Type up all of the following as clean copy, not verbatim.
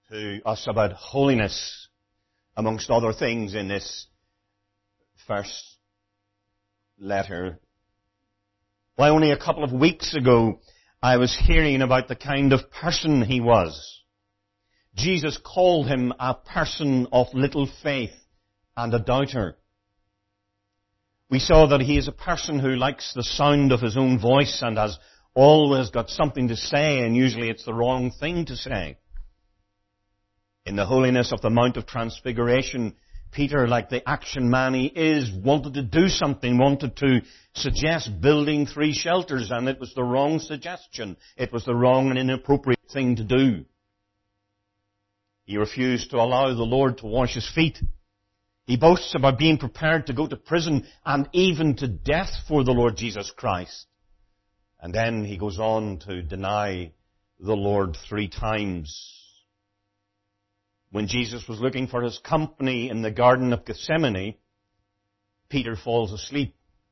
to us about holiness, amongst other things, in this first letter. Why, only a couple of weeks ago, I was hearing about the kind of person he was. Jesus called him a person of little faith and a doubter. We saw that he is a person who likes the sound of his own voice and has always got something to say, and usually it's the wrong thing to say. In the holiness of the Mount of Transfiguration, Peter, like the action man he is, wanted to do something, wanted to suggest building 3 shelters, and it was the wrong suggestion. It was the wrong and inappropriate thing to do. He refused to allow the Lord to wash his feet. He boasts about being prepared to go to prison and even to death for the Lord Jesus Christ. And then he goes on to deny the Lord 3 times. When Jesus was looking for his company in the Garden of Gethsemane, Peter falls asleep.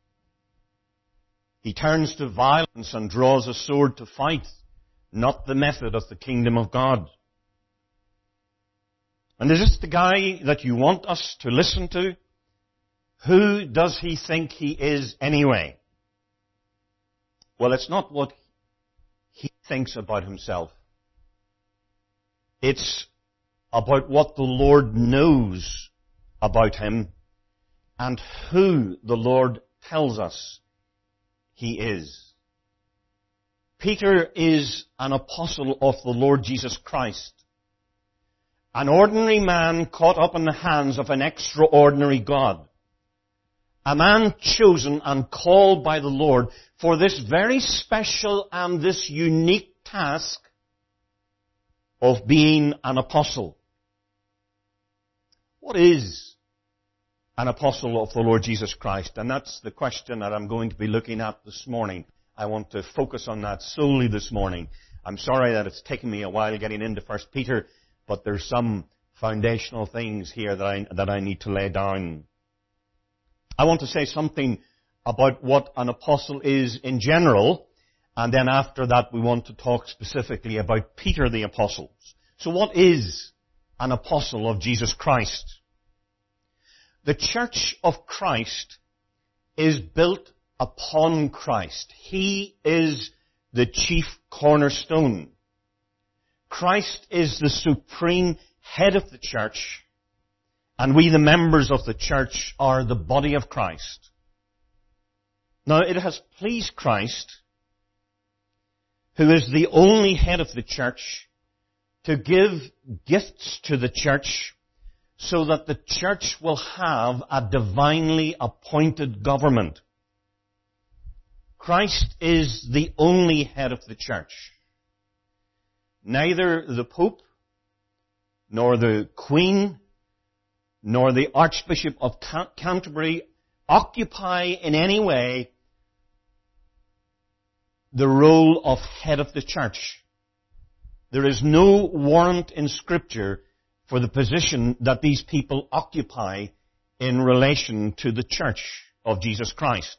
He turns to violence and draws a sword to fight, not the method of the kingdom of God. And is this the guy that you want us to listen to? Who does he think he is anyway? Well, it's not what he thinks about himself. It's about what the Lord knows about him and who the Lord tells us he is. Peter is an apostle of the Lord Jesus Christ. An ordinary man caught up in the hands of an extraordinary God. A man chosen and called by the Lord for this very special and this unique task of being an apostle. What is an apostle of the Lord Jesus Christ? And that's the question that I'm going to be looking at this morning. I want to focus on that solely this morning. I'm sorry that it's taken me a while getting into 1 Peter, but there's some foundational things here that I need to lay down. I want to say something about what an apostle is in general, and then after that we want to talk specifically about Peter the apostle. So what is an apostle of Jesus Christ? The church of Christ is built upon Christ. He is the chief cornerstone. Christ is the supreme head of the church, and we, the members of the church, are the body of Christ. Now, it has pleased Christ, who is the only head of the church, to give gifts to the church so that the church will have a divinely appointed government. Christ is the only head of the church. Neither the Pope, nor the Queen, nor the Archbishop of Canterbury occupy in any way the role of head of the church. There is no warrant in Scripture for the position that these people occupy in relation to the church of Jesus Christ.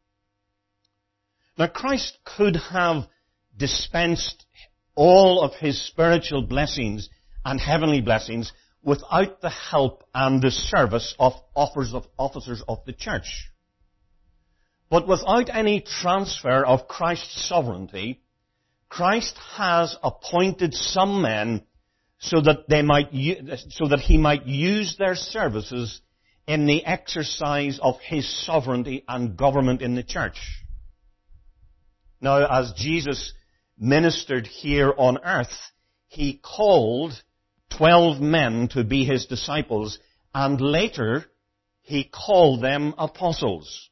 Now, Christ could have dispensed all of his spiritual blessings and heavenly blessings without the help and the service of officers of the church. But without any transfer of Christ's sovereignty, Christ has appointed some men so that he might use their services in the exercise of his sovereignty and government in the church. Now, as Jesus ministered here on earth, he called 12 men to be his disciples, and later he called them apostles.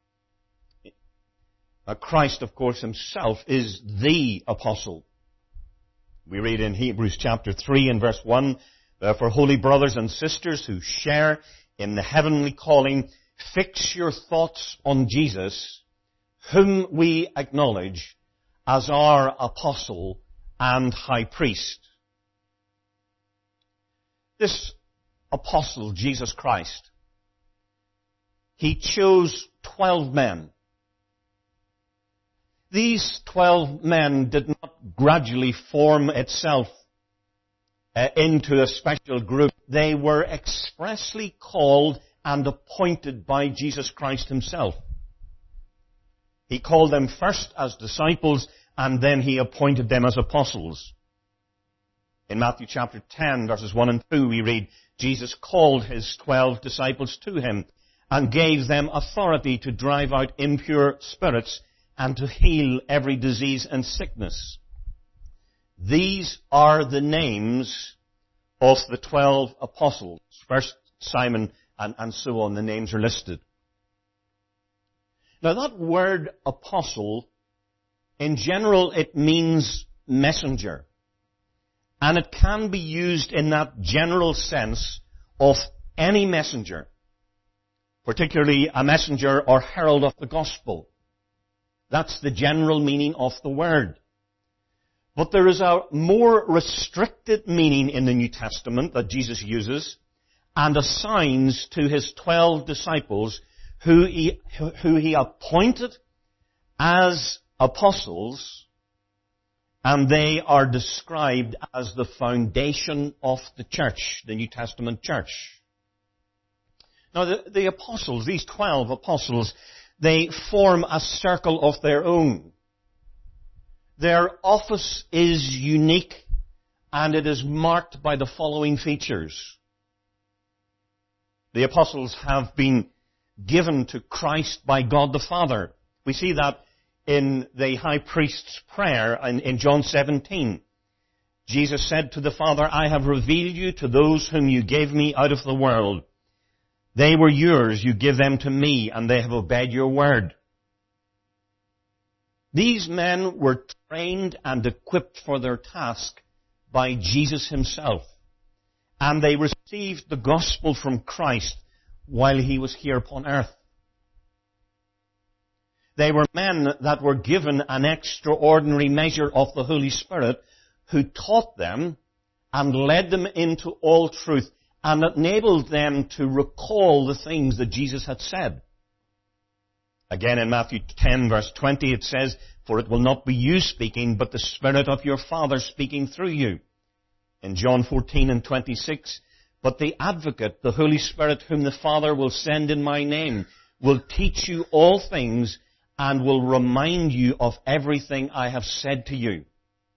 Now, Christ, of course, himself is the apostle. We read in Hebrews chapter 3 and verse 1, "Therefore, holy brothers and sisters who share in the heavenly calling, fix your thoughts on Jesus, whom we acknowledge as our apostle and high priest." This apostle, Jesus Christ, he chose 12 men. These 12 men did not gradually form itself into a special group. They were expressly called and appointed by Jesus Christ himself. He called them first as disciples, and then he appointed them as apostles. In Matthew chapter 10, verses 1 and 2, we read, Jesus called his 12 disciples to him and gave them authority to drive out impure spirits and to heal every disease and sickness. These are the names of the 12 apostles. First Simon and so on, the names are listed. Now that word apostle, in general it means messenger. And it can be used in that general sense of any messenger, particularly a messenger or herald of the gospel. That's the general meaning of the word. But there is a more restricted meaning in the New Testament that Jesus uses and assigns to his 12 disciples who he appointed as apostles, and they are described as the foundation of the church, the New Testament church. Now the apostles, these 12 apostles, they form a circle of their own. Their office is unique, and it is marked by the following features. The apostles have been given to Christ by God the Father. We see that in the high priest's prayer in John 17. Jesus said to the Father, I have revealed you to those whom you gave me out of the world. They were yours, you give them to me, and they have obeyed your word. These men were trained and equipped for their task by Jesus himself. And they received the gospel from Christ while he was here upon earth. They were men that were given an extraordinary measure of the Holy Spirit, who taught them and led them into all truth and enabled them to recall the things that Jesus had said. Again, in Matthew 10, verse 20, it says, for it will not be you speaking, but the Spirit of your Father speaking through you. In John 14 and 26, but the Advocate, the Holy Spirit, whom the Father will send in my name, will teach you all things and will remind you of everything I have said to you.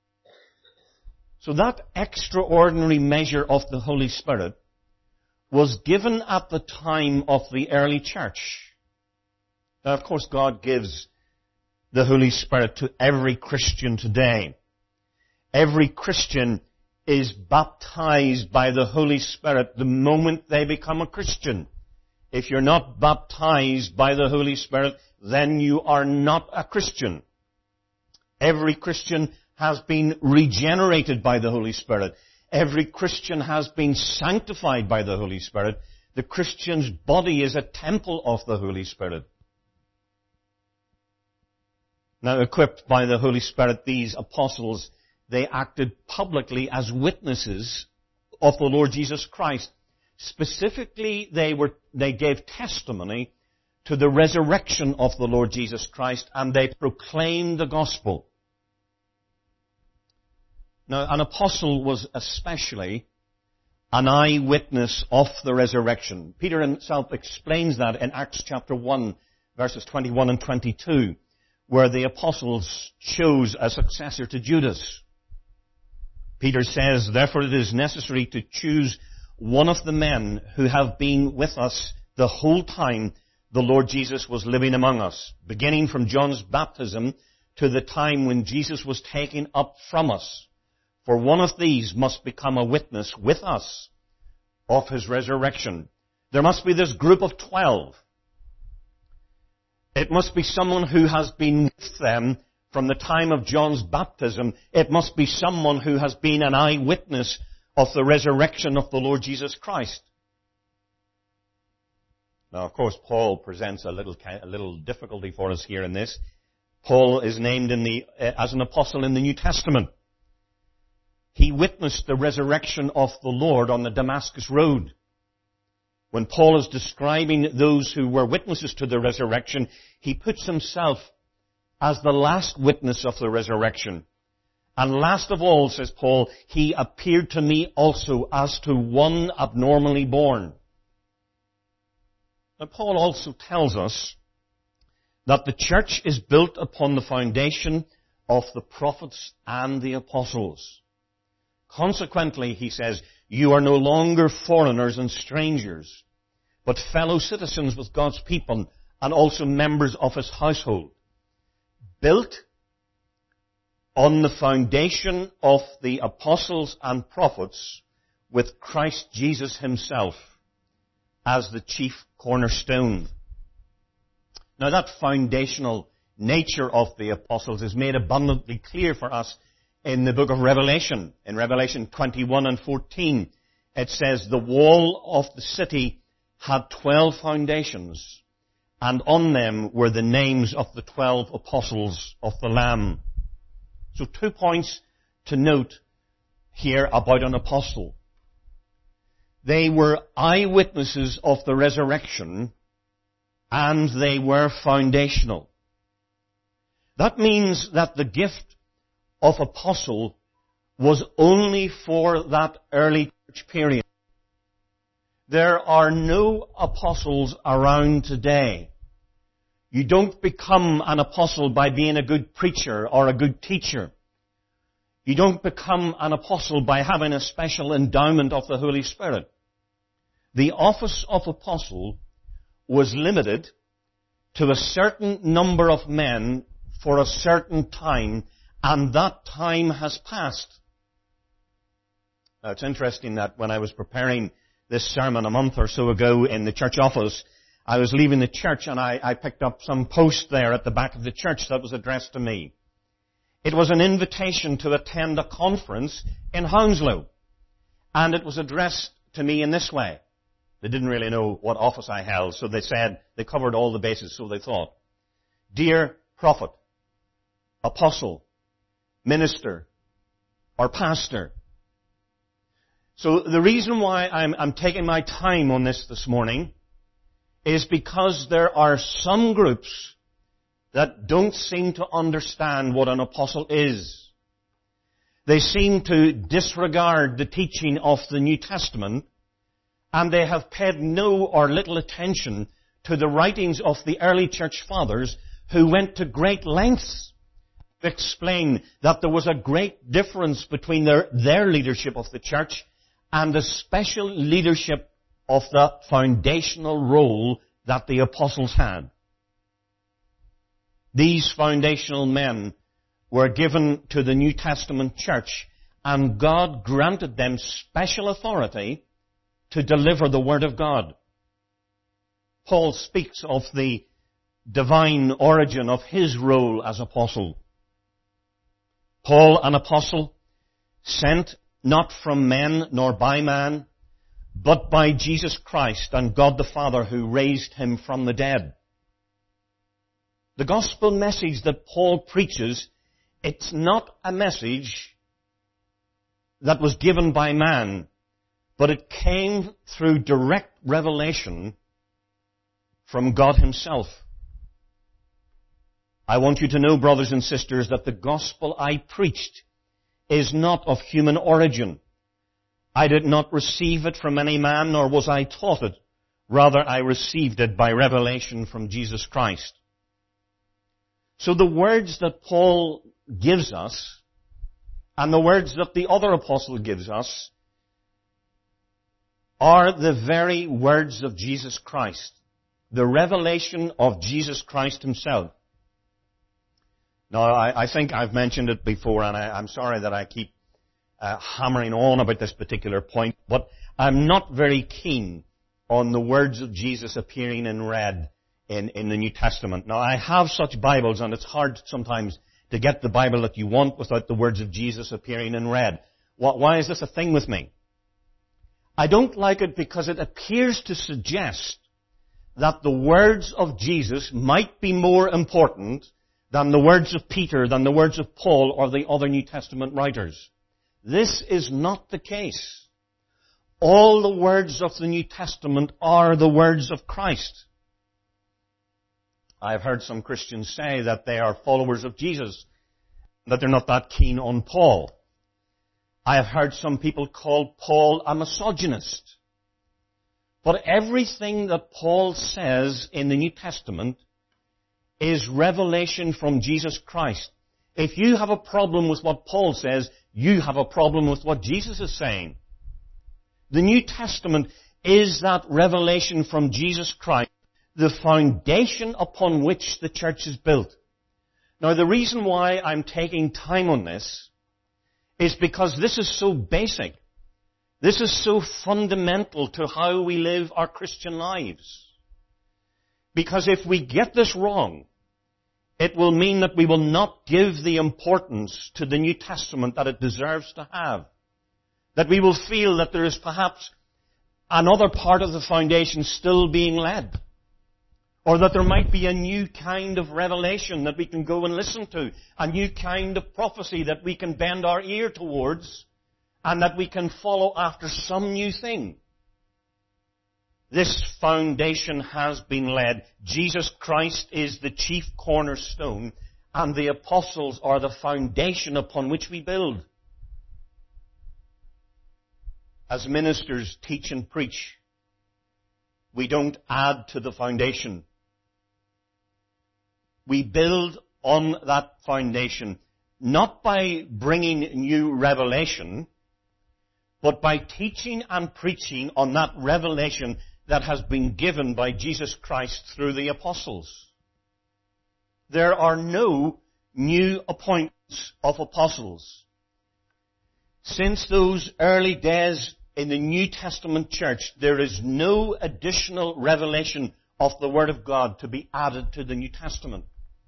So that extraordinary measure of the Holy Spirit was given at the time of the early church. Now, of course, God gives the Holy Spirit to every Christian today. Every Christian is baptized by the Holy Spirit the moment they become a Christian. If you're not baptized by the Holy Spirit, then you are not a Christian. Every Christian has been regenerated by the Holy Spirit. Every Christian has been sanctified by the Holy Spirit. The Christian's body is a temple of the Holy Spirit. Now, equipped by the Holy Spirit, these apostles, they acted publicly as witnesses of the Lord Jesus Christ. Specifically, they gave testimony to the resurrection of the Lord Jesus Christ, and they proclaimed the gospel. Now, an apostle was especially an eyewitness of the resurrection. Peter himself explains that in Acts chapter 1, verses 21 and 22, where the apostles chose a successor to Judas. Peter says, therefore it is necessary to choose one of the men who have been with us the whole time the Lord Jesus was living among us, beginning from John's baptism to the time when Jesus was taken up from us. For one of these must become a witness with us of his resurrection. There must be this group of 12. It must be someone who has been with them from the time of John's baptism. It must be someone who has been an eyewitness of the resurrection of the Lord Jesus Christ. Now, of course, Paul presents a little difficulty for us here in this. Paul is named as an apostle in the New Testament. He witnessed the resurrection of the Lord on the Damascus Road. When Paul is describing those who were witnesses to the resurrection, he puts himself as the last witness of the resurrection. And last of all, says Paul, he appeared to me also as to one abnormally born. Now, Paul also tells us that the church is built upon the foundation of the prophets and the apostles. Consequently, he says, you are no longer foreigners and strangers, but fellow citizens with God's people and also members of his household, built on the foundation of the apostles and prophets with Christ Jesus himself as the chief cornerstone. Now that foundational nature of the apostles is made abundantly clear for us in the book of Revelation. In Revelation 21 and 14, it says, the wall of the city had 12 foundations, and on them were the names of the 12 apostles of the Lamb. So 2 points to note here about an apostle. They were eyewitnesses of the resurrection, and they were foundational. That means that the gift of apostle was only for that early church period. There are no apostles around today. You don't become an apostle by being a good preacher or a good teacher. You don't become an apostle by having a special endowment of the Holy Spirit. The office of apostle was limited to a certain number of men for a certain time, and that time has passed. Now, it's interesting that when I was preparing this sermon a month or so ago in the church office, I was leaving the church and I picked up some post there at the back of the church that was addressed to me. It was an invitation to attend a conference in Hounslow, and it was addressed to me in this way. They didn't really know what office I held, so they said they covered all the bases, so they thought. Dear prophet, apostle, minister, or pastor. So the reason why I'm taking my time on this morning is because there are some groups that don't seem to understand what an apostle is. They seem to disregard the teaching of the New Testament, and they have paid no or little attention to the writings of the early church fathers who went to great lengths to explain that there was a great difference between their leadership of the church and the special leadership of the foundational role that the apostles had. These foundational men were given to the New Testament church, and God granted them special authority to deliver the Word of God. Paul speaks of the divine origin of his role as apostle. Paul, an apostle, sent not from men nor by man, but by Jesus Christ and God the Father who raised him from the dead. The gospel message that Paul preaches, it's not a message that was given by man, but it came through direct revelation from God himself. I want you to know, brothers and sisters, that the gospel I preached is not of human origin. I did not receive it from any man, nor was I taught it. Rather, I received it by revelation from Jesus Christ. So the words that Paul gives us, and the words that the other apostle gives us, are the very words of Jesus Christ. The revelation of Jesus Christ himself. Now, I think I've mentioned it before, and I'm sorry that I keep hammering on about this particular point, but I'm not very keen on the words of Jesus appearing in red in the New Testament. Now, I have such Bibles, and it's hard sometimes to get the Bible that you want without the words of Jesus appearing in red. Why is this a thing with me? I don't like it because it appears to suggest that the words of Jesus might be more important than the words of Peter, than the words of Paul or the other New Testament writers. This is not the case. All the words of the New Testament are the words of Christ. I've heard some Christians say that they are followers of Jesus. that they're not that keen on Paul. I have heard some people call Paul a misogynist. But everything that Paul says in the New Testament is revelation from Jesus Christ. If you have a problem with what Paul says, you have a problem with what Jesus is saying. The New Testament is that revelation from Jesus Christ, the foundation upon which the church is built. Now, the reason why I'm taking time on this is because this is so basic. This is so fundamental to how we live our Christian lives. Because if we get this wrong, it will mean that we will not give the importance to the New Testament that it deserves to have. That we will feel that there is perhaps another part of the foundation still being led. Or that there might be a new kind of revelation that we can go and listen to. A new kind of prophecy that we can bend our ear towards. And that we can follow after some new thing. This foundation has been led. Jesus Christ is the chief cornerstone. And the apostles are the foundation upon which we build. As ministers teach and preach, we don't add to the foundation. We build on that foundation, not by bringing new revelation, but by teaching and preaching on that revelation that has been given by Jesus Christ through the apostles. There are no new appointments of apostles. Since those early days in the New Testament church, there is no additional revelation of the Word of God to be added to the New Testament.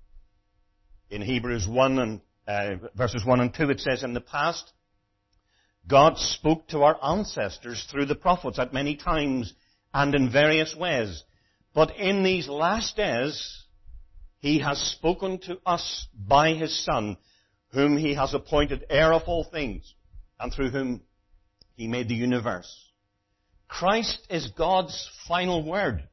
In Hebrews 1 and verses 1 and 2, it says, in the past, God spoke to our ancestors through the prophets at many times and in various ways. But in these last days, He has spoken to us by His Son, whom He has appointed heir of all things, and through whom He made the universe. Christ is God's final word.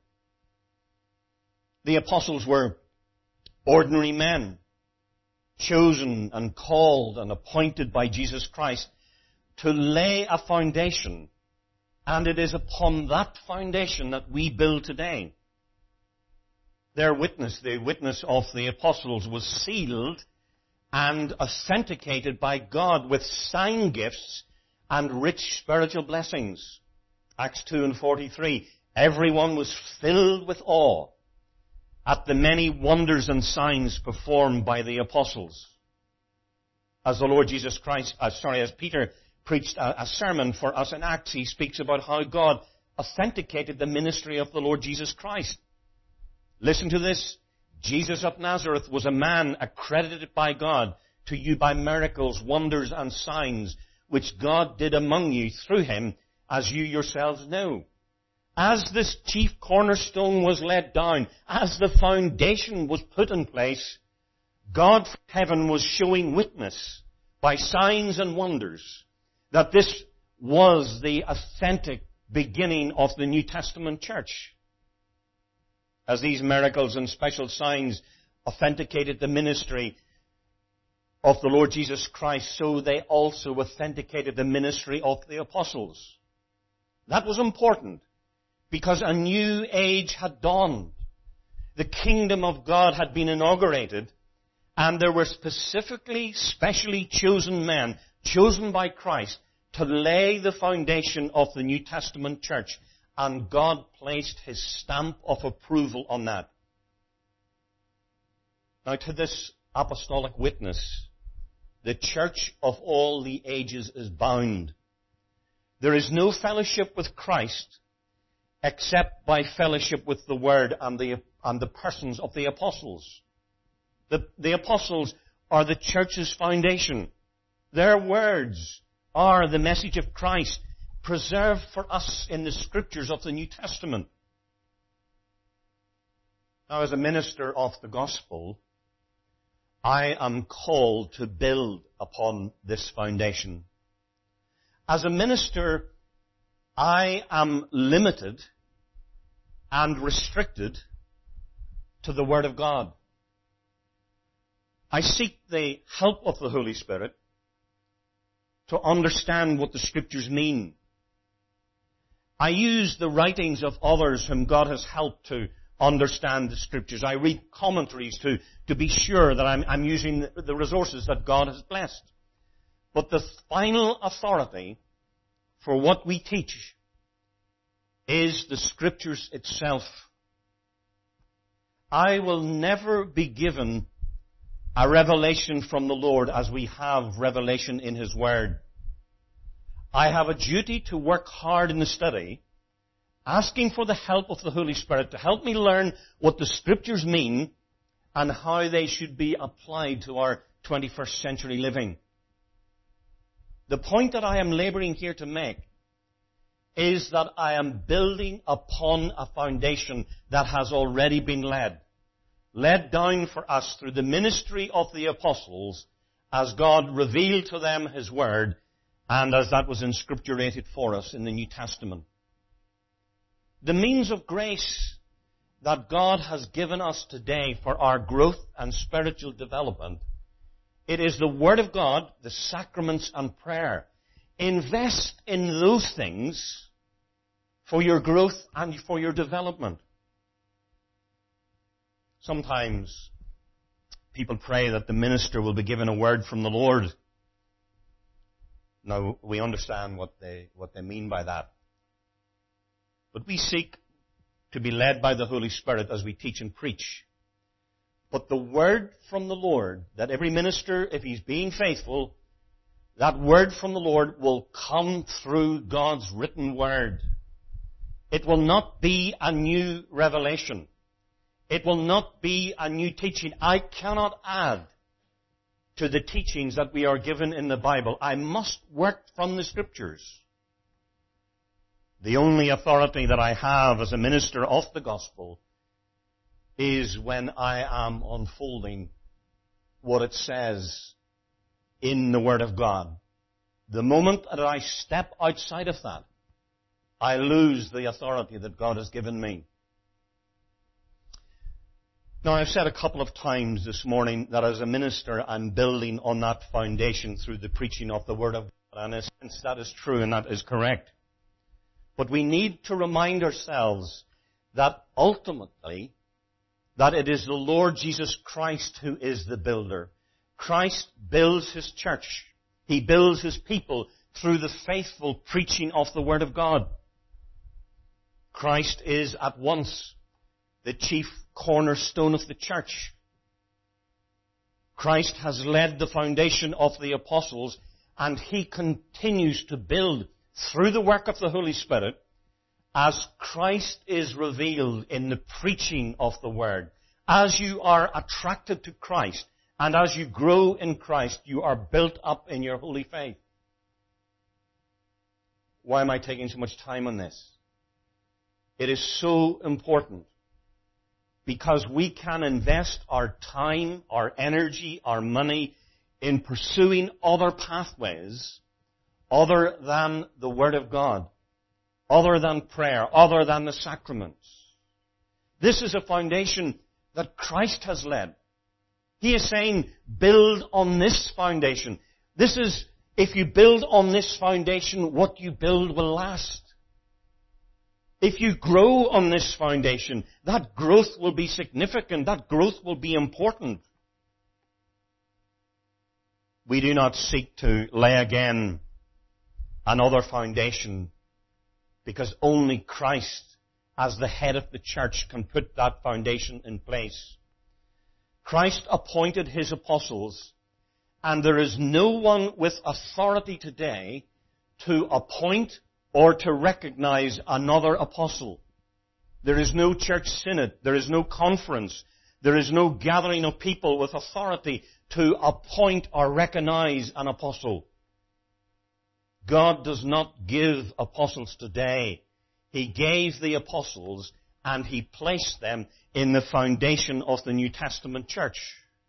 The apostles were ordinary men, chosen and called and appointed by Jesus Christ to lay a foundation, and it is upon that foundation that we build today. Their witness, the witness of the apostles, was sealed and authenticated by God with sign gifts and rich spiritual blessings. Acts 2 and 43. Everyone was filled with awe at the many wonders and signs performed by the apostles. As the Lord Jesus Christ, as Peter preached a sermon for us in Acts, he speaks about how God authenticated the ministry of the Lord Jesus Christ. Listen to this. Jesus of Nazareth was a man accredited by God to you by miracles, wonders, and signs, which God did among you through him, as you yourselves know. As this chief cornerstone was let down, as the foundation was put in place, God from heaven was showing witness by signs and wonders that this was the authentic beginning of the New Testament church. As these miracles and special signs authenticated the ministry of the Lord Jesus Christ, so they also authenticated the ministry of the apostles. That was important because a new age had dawned. The kingdom of God had been inaugurated, and there were specially chosen men, chosen by Christ, to lay the foundation of the New Testament church. And God placed His stamp of approval on that. Now, to this apostolic witness, the church of all the ages is bound. There is no fellowship with Christ except by fellowship with the Word and the persons of the apostles. The apostles are the church's foundation. Their words are the message of Christ, preserved for us in the scriptures of the New Testament. Now, as a minister of the gospel, I am called to build upon this foundation. As a minister, I am limited and restricted to the Word of God. I seek the help of the Holy Spirit to understand what the Scriptures mean. I use the writings of others whom God has helped to understand the Scriptures. I read commentaries to be sure that I'm using the resources that God has blessed. But the final authority for what we teach is the Scriptures itself. I will never be given a revelation from the Lord as we have revelation in His Word. I have a duty to work hard in the study, asking for the help of the Holy Spirit to help me learn what the Scriptures mean and how they should be applied to our 21st century living. The point that I am laboring here to make is that I am building upon a foundation that has already been laid down for us through the ministry of the apostles as God revealed to them His Word and as that was inscripturated for us in the New Testament. The means of grace that God has given us today for our growth and spiritual development, it is the Word of God, the sacraments and prayer. Invest in those things for your growth and for your development. Sometimes people pray that the minister will be given a word from the Lord. Now, we understand what they mean by that. But we seek to be led by the Holy Spirit as we teach and preach. But the word from the Lord, that every minister, if he's being faithful, that word from the Lord will come through God's written word. It will not be a new revelation. It will not be a new teaching. I cannot add to the teachings that we are given in the Bible. I must work from the Scriptures. The only authority that I have as a minister of the gospel is when I am unfolding what it says in the Word of God. The moment that I step outside of that, I lose the authority that God has given me. Now, I've said a couple of times this morning that as a minister, I'm building on that foundation through the preaching of the Word of God. And in a sense, that is true and that is correct. But we need to remind ourselves that ultimately, that it is the Lord Jesus Christ who is the builder. Christ builds His church. He builds His people through the faithful preaching of the Word of God. Christ is at once the chief cornerstone of the church. Christ has laid the foundation of the apostles, and He continues to build through the work of the Holy Spirit as Christ is revealed in the preaching of the Word. As you are attracted to Christ and as you grow in Christ, you are built up in your holy faith. Why am I taking so much time on this? It is so important because we can invest our time, our energy, our money in pursuing other pathways other than the Word of God, other than prayer, other than the sacraments. This is a foundation that Christ has led. He is saying, build on this foundation. This is, if you build on this foundation, what you build will last. If you grow on this foundation, that growth will be significant. That growth will be important. We do not seek to lay again another foundation because only Christ, as the head of the church, can put that foundation in place. Christ appointed His apostles, and there is no one with authority today to appoint or to recognize another apostle. There is no church synod. There is no conference. There is no gathering of people with authority to appoint or recognize an apostle. God does not give apostles today. He gave the apostles and He placed them in the foundation of the New Testament church.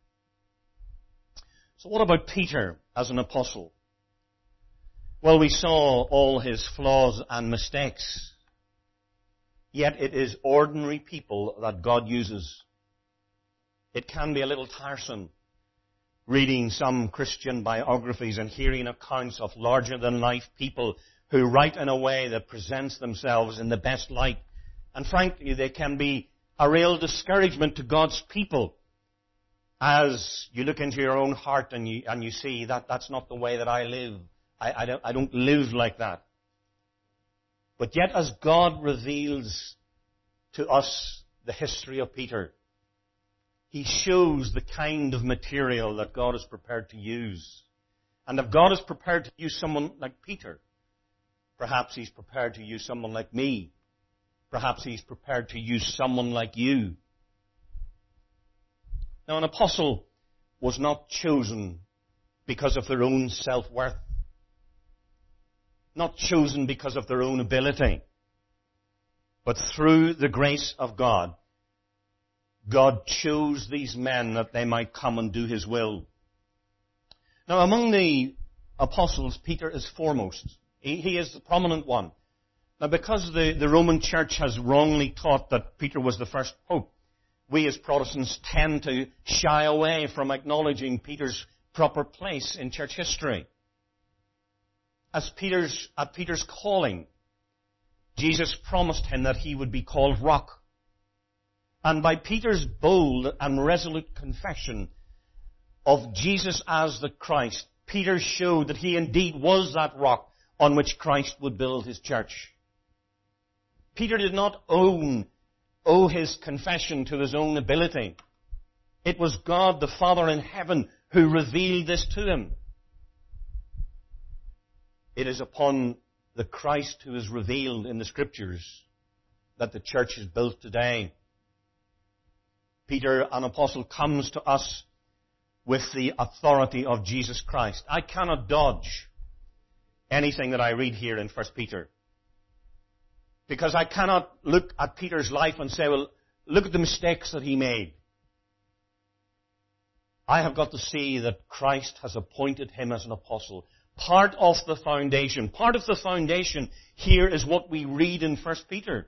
So what about Peter as an apostle? Well, we saw all his flaws and mistakes. Yet it is ordinary people that God uses. It can be a little tiresome reading some Christian biographies and hearing accounts of larger-than-life people who write in a way that presents themselves in the best light. And frankly, they can be a real discouragement to God's people as you look into your own heart and you see that that's not the way that I live. I don't live like that. But yet as God reveals to us the history of Peter, He shows the kind of material that God is prepared to use. And if God is prepared to use someone like Peter, perhaps He's prepared to use someone like me. Perhaps He's prepared to use someone like you. Now, an apostle was not chosen because of their own self-worth. Not chosen because of their own ability. But through the grace of God, God chose these men that they might come and do His will. Now, among the apostles, Peter is foremost. He is the prominent one. Now, because the Roman Church has wrongly taught that Peter was the first pope, we as Protestants tend to shy away from acknowledging Peter's proper place in church history. At Peter's calling, Jesus promised him that he would be called Rock. And by Peter's bold and resolute confession of Jesus as the Christ, Peter showed that he indeed was that rock on which Christ would build His church. Peter did not owe his confession to his own ability. It was God the Father in heaven who revealed this to him. It is upon the Christ who is revealed in the Scriptures that the church is built today. Peter, an apostle, comes to us with the authority of Jesus Christ. I cannot dodge anything that I read here in 1 Peter. Because I cannot look at Peter's life and say, well, look at the mistakes that he made. I have got to see that Christ has appointed him as an apostle. Part of the foundation here is what we read in 1 Peter.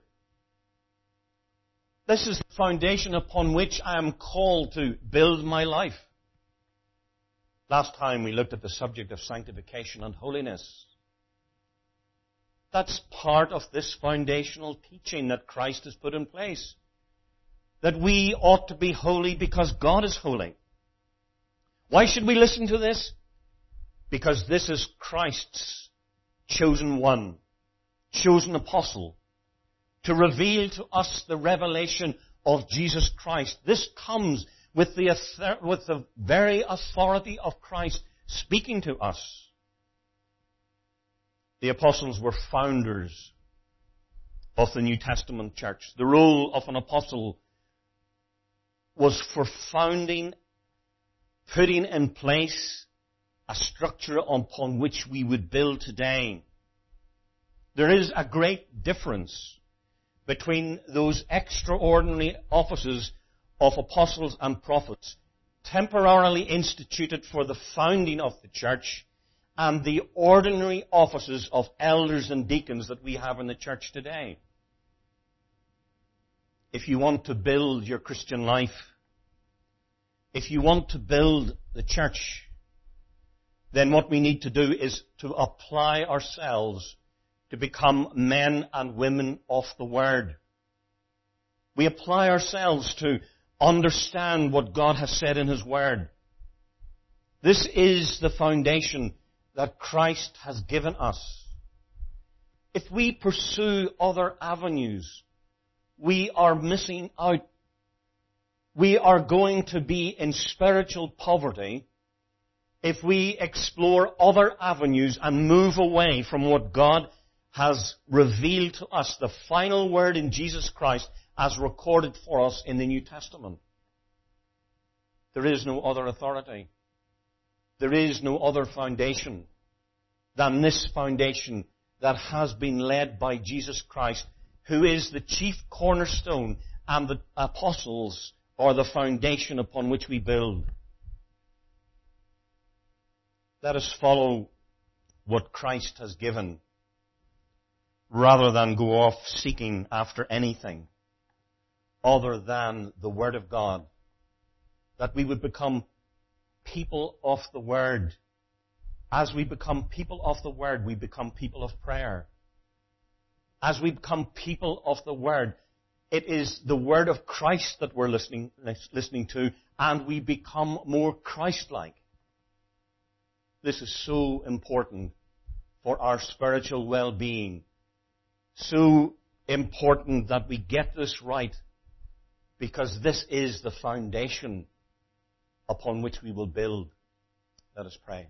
This is the foundation upon which I am called to build my life. Last time we looked at the subject of sanctification and holiness. That's part of this foundational teaching that Christ has put in place. That we ought to be holy because God is holy. Why should we listen to this? Because this is Christ's chosen one, chosen apostle, to reveal to us the revelation of Jesus Christ. This comes with the very authority of Christ speaking to us. The apostles were founders of the New Testament church. The role of an apostle was for founding, putting in place a structure upon which we would build today. There is a great difference between those extraordinary offices of apostles and prophets, temporarily instituted for the founding of the church, and the ordinary offices of elders and deacons that we have in the church today. If you want to build your Christian life, if you want to build the church, then what we need to do is to apply ourselves to become men and women of the Word. We apply ourselves to understand what God has said in His Word. This is the foundation that Christ has given us. If we pursue other avenues, we are missing out. We are going to be in spiritual poverty if we explore other avenues and move away from what God has revealed to us, the final word in Jesus Christ as recorded for us in the New Testament. There is no other authority. There is no other foundation than this foundation that has been led by Jesus Christ, who is the chief cornerstone, and the apostles are the foundation upon which we build. Let us follow what Christ has given, rather than go off seeking after anything other than the Word of God, that we would become people of the Word. As we become people of the Word, we become people of prayer. As we become people of the Word, it is the Word of Christ that we're listening to, and we become more Christ-like. This is so important for our spiritual well-being. So important that we get this right, because this is the foundation upon which we will build. Let us pray.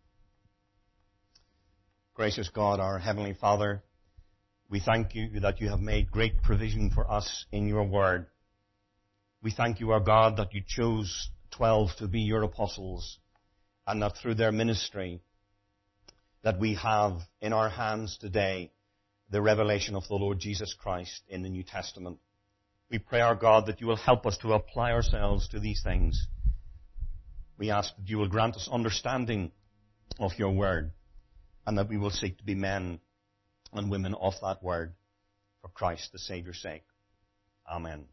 Gracious God, our Heavenly Father, we thank you that you have made great provision for us in your word. We thank you, our God, that you chose 12 to be your apostles, and that through their ministry that we have in our hands today the revelation of the Lord Jesus Christ in the New Testament. We pray, our God, that you will help us to apply ourselves to these things. We ask that you will grant us understanding of your word, and that we will seek to be men and women of that word for Christ the Saviour's sake. Amen.